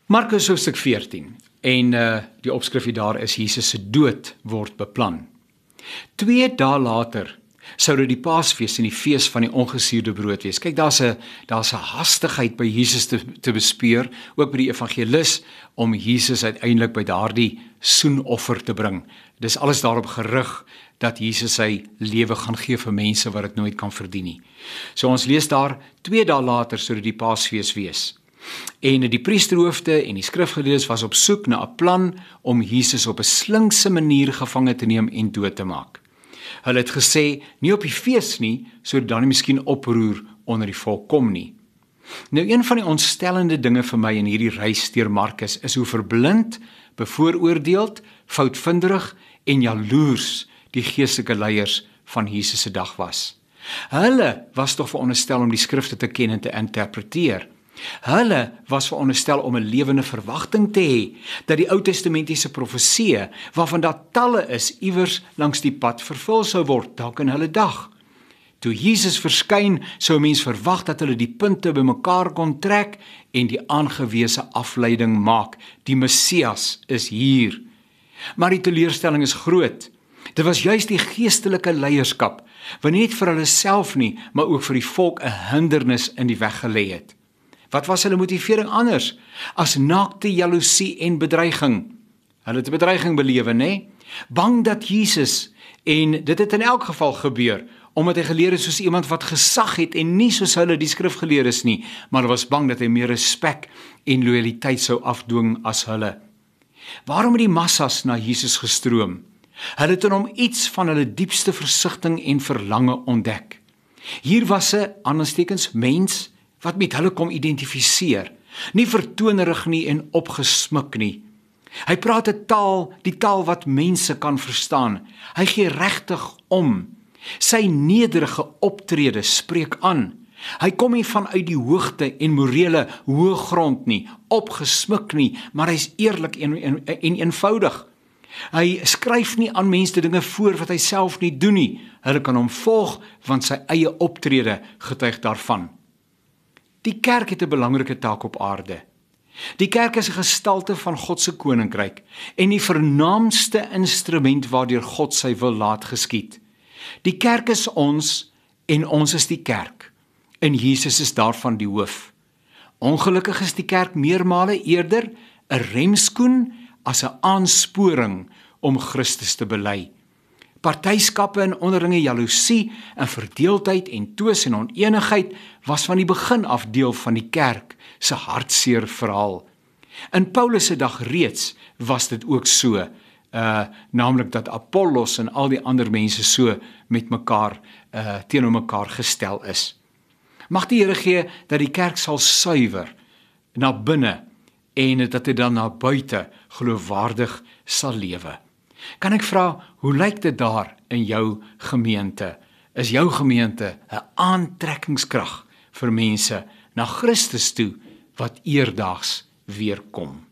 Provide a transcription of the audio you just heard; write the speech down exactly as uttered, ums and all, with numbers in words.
Markus hoofstuk veertien en uh, die opskrifie daar is Jesus se dood word beplan. Twee dae later sou dit die Paasfees en die fees van die ongesuurde brood wees. Kyk, daar's 'n daar's 'n hastigheid by Jesus te, te bespeur, ook by die evangelis, om Jesus uiteindelik by daardie soenoffer te bring. Dis alles daarop gerig dat Jesus sy lewe gaan gee vir mense wat dit nooit kan verdien nie. So ons lees daar, twee dae later sou dit die Paasfees wees. En die priesterhoofde en die skrifgeleerdes was op soek na 'n plan om Jesus op 'n slinkse manier gevange te neem en dood te maak. Hulle het gesê, nie op die fees nie, sodat dan nie miskien oproer onder die volk kom nie. Nou, een van die ontstellende dinge vir my in hierdie reis deur Markus is hoe verblind, bevooroordeeld, foutvinderig en jaloers die geestelike leiers van Jesus se dag was. Hulle was tog veronderstel om die skrifte te ken en te interpreteer. Hulle was veronderstel om 'n lewende verwagting te hê dat die Ou Testamentiese profeseë, waarvan daar talle is, iewers langs die pad vervul sou word, dalk in hulle dag. Toe Jesus verskyn, sou 'n mens verwag dat hulle die punte bymekaar kon trek en die aangewese afleiding maak. Die Messias is hier. Maar die teleurstelling is groot. Dit was juist die geestelike leierskap, wat nie net vir hulle self nie, maar ook vir die volk 'n hindernis in die weg gelê het. Wat was hulle motivering anders as naakte jaloesie en bedreiging? Hulle het 'n bedreiging belewe, nê? Bang dat Jesus, en dit het in elk geval gebeur, omdat hy geleer het soos iemand wat gesag het en nie soos hulle die skrifgeleerdes nie, maar hulle was bang dat hy meer respek en loyaliteit sou afdwing as hulle. Waarom het die massas na Jesus gestroom? Hulle het in hom iets van hulle diepste versigtiging en verlange ontdek. Hier was 'n aanstekens mens wat met hulle kom identifiseer, nie vertonerig nie en opgesmik nie. Hy praat 'n taal, die taal wat mense kan verstaan. Hy gee regtig om. Sy nederige optrede spreek aan. Hy kom nie vanuit die hoogte en morele hoë grond nie, opgesmik nie, maar hy's eerlik en, en, en eenvoudig. Hy skryf nie aan mense dinge voor wat hy self nie doen nie. Hulle kan hom volg, want sy eie optrede getuig daarvan. Die kerk het 'n belangrike taak op aarde. Die kerk is 'n gestalte van God se koninkryk en die vernaamste instrument waardeur God sy wil laat geskied. Die kerk is ons en ons is die kerk, en Jesus is daarvan die hoof. Ongelukkig is die kerk meermale eerder 'n remskoen as 'n aansporing om Christus te bely. Partyskappe en onderlinge jaloesie en verdeeldheid en twis en onenigheid was van die begin af deel van die kerk se hartseer verhaal. In Paulus se dag reeds was dit ook so, uh, naamlik dat Apollos en al die ander mense so met mekaar uh, teenoor mekaar gestel is. Mag die Here gee dat die kerk sal suiwer na binne en dat dit dan na buite geloofwaardig sal lewe. Kan ek vra, hoe lyk dit daar in jou gemeente? Is jou gemeente 'n aantrekkingskrag vir mense na Christus toe wat eerdaags weer kom?